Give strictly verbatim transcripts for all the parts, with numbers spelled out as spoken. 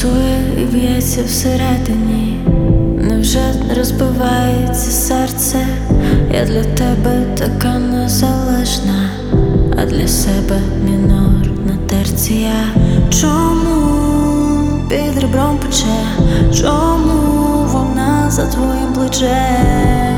пульсує і б'ється всередині. Невже розбивається серце? Я для тебе така незалежна, а для себе мінорна терція. Чому під ребром пече? Чому вона за твоїм плечем?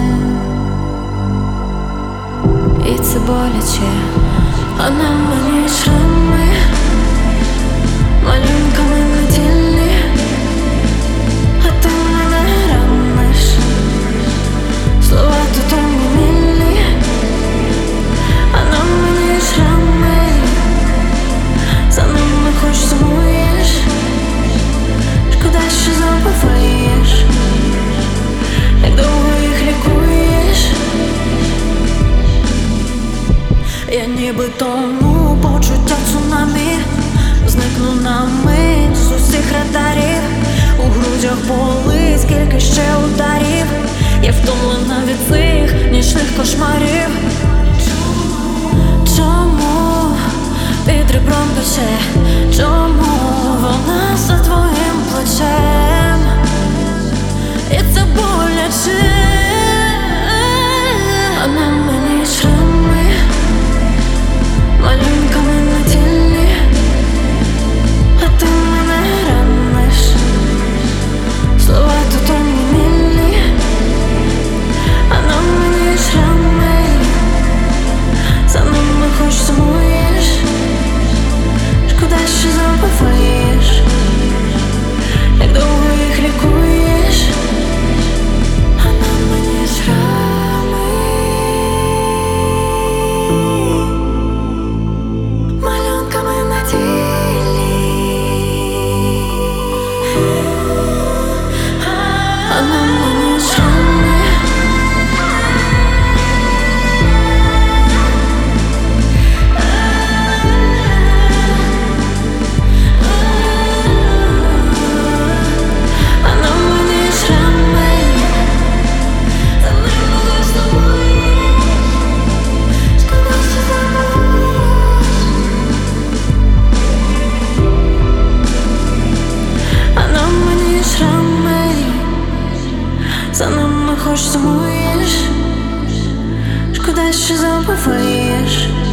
І це боляче, а на мені шрами малюнками на тілі, а ти мене раниш. Слова тут умілі, а на мені шрами, за ними хоч сумуєш. Шкода, що забуваєш, як довго їх лікуєш. Я ніби тону, почуття цунамі, зникну на мить з усіх радарів. У грудях болить, скільки ще ударів. Я втомлена від цих нічних кошмарів. Чому під ребром пече? Чому вона за твоїм плечем? І це боляче, а на мені шрами малюнками на тілі, а ти мене раниш. Слова тут умілі, а на мені шрами, за ними хоч сумуєш. Шкода, що забуваєш, як довго їх лікуєш, а на мені шрами, малюнками на тілі, а на мені шрами. А на мені шрами, за ними хоч сумуєш. Шкода, що забуваєш, а на мені шрами, за ними хоч сумуєш. Шкода, що забуваєш.